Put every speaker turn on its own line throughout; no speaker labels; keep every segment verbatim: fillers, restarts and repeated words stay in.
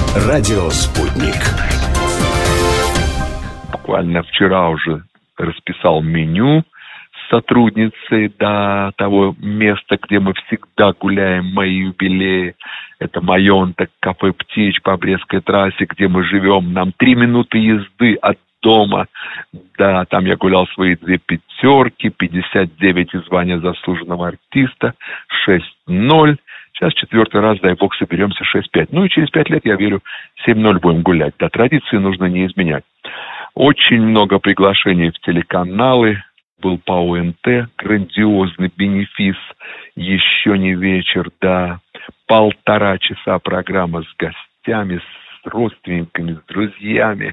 Радио «Спутник».
Буквально вчера уже расписал меню с сотрудницей до того места, где мы всегда гуляем, мои юбилеи. Это Майонта, кафе «Птич» по Брестской трассе, где мы живем. Нам три минуты езды от дома. Да, там я гулял свои две пятерки, пятьдесят девять и звание заслуженного артиста, шесть ноль. Сейчас четвертый раз, дай бог, соберемся шесть пять. Ну и через пять лет, я верю, семь ноль будем гулять. Да, традиции нужно не изменять. Очень много приглашений в телеканалы. Был по ОНТ грандиозный бенефис. Еще не вечер, да. Полтора часа программа с гостями, с родственниками, с друзьями.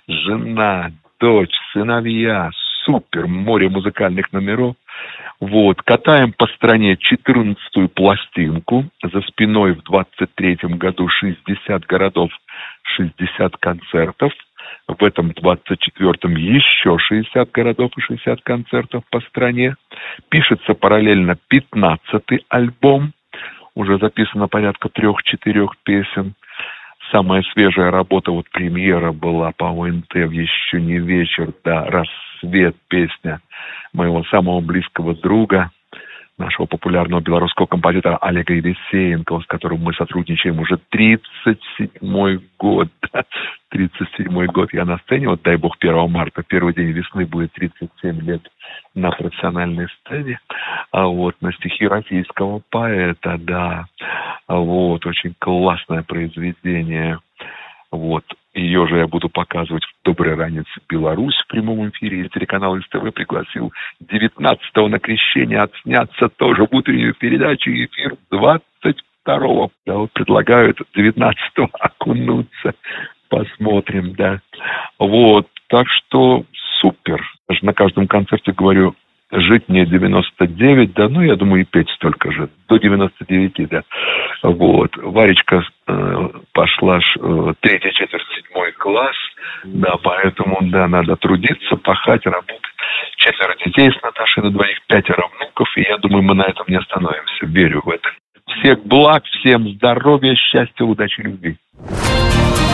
Жена, дочь, сыновья. Супер, море музыкальных номеров. Вот, катаем по стране четырнадцатую пластинку. За спиной в двадцать третьем году шестьдесят городов, шестьдесят концертов. В этом двадцать четвёртом еще шестьдесят городов и шестьдесят концертов по стране. Пишется параллельно пятнадцатый альбом. Уже записано порядка трех-четырех песен. Самая свежая работа, вот премьера была по ОНТ в «Еще не вечер», да, «Рассвет», песня моего самого близкого друга, нашего популярного белорусского композитора Олега Елисеенкова, с которым мы сотрудничаем уже тридцать седьмой год. тридцать седьмой год я на сцене, вот дай бог первого марта, первый день весны будет тридцать семь лет на профессиональной сцене. А вот на стихи российского поэта, да. А вот, очень классное произведение. Вот. Ее же я буду показывать в «Доброй ранице, Беларусь» в прямом эфире. И телеканал СТВ пригласил девятнадцатого на крещение отсняться тоже в утреннюю передачу. Эфир двадцать второго. Да, вот предлагаю этот девятнадцатого окунуться. Посмотрим, да. Вот. Так что супер. Даже на каждом концерте говорю, жить мне девяносто девять, да, ну, я думаю, и петь столько же, до девяноста девяти, да. Вот. Варечка э, пошла ж, э, третья четверть, седьмой класс, да, поэтому, да, надо трудиться, пахать, работать. Четверо детей с Наташей на двоих, пятеро внуков, и я думаю, мы на этом не остановимся, верю в это. Всех благ, всем здоровья, счастья, удачи, любви.